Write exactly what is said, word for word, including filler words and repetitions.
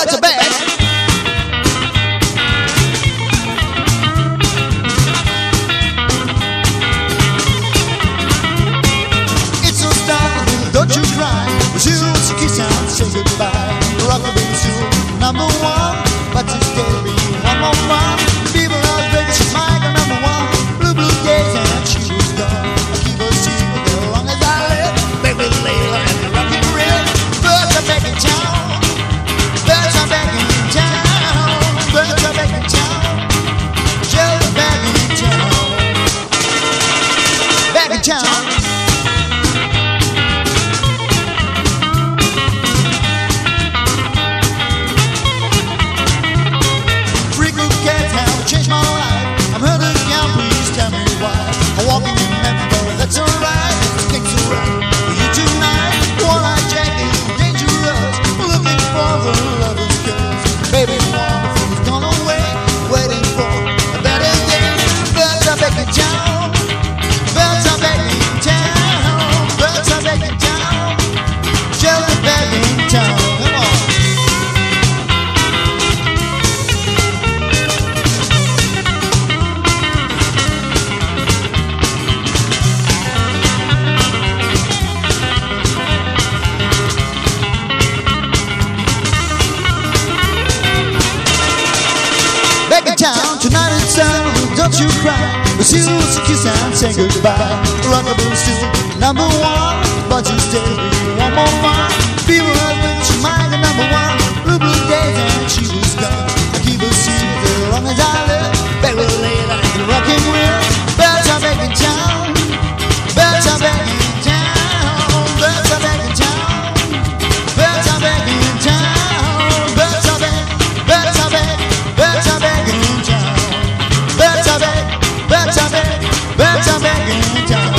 birds are back. It's so startling, don't you cry. Shoes, kiss and say goodbye. Rockabilly still number one, but you still be one more one. People are big, she's my number one. Blue, blue days and she was gone. I keep her secret as long as I live. Baby Layla and the rockin' real. Birds are back in town. Birds are back in town. Birds are back in town. Just back in town. Back in town. Changed my life. I'm hurting now, please tell me why. I'm walking in Memphis, that's alright. Things are right for you tonight. One-eyed Jack is dangerous, looking for the lover's curse. Baby, wonderful's gone away, waiting for a better day. Birds are back in town. Birds are back in town. Birds are back in town. Just back in town. Come on. Back in town, tonight it's sun, don't you cry. But you also kiss and say goodbye. Rockabilly still number one, but you still be one more fun. People are rich, she might be number one. Blue, blue days and she was gone. I keep her secret as long as I live. Baby Layla and the rockin' wheel. Birds are back in town. Birds are back in town. Birds are back in town. Birds are back in town. Birds are back. Birds are back. Birds are back in town. Birds are back. Birds are back. Birds are back in town.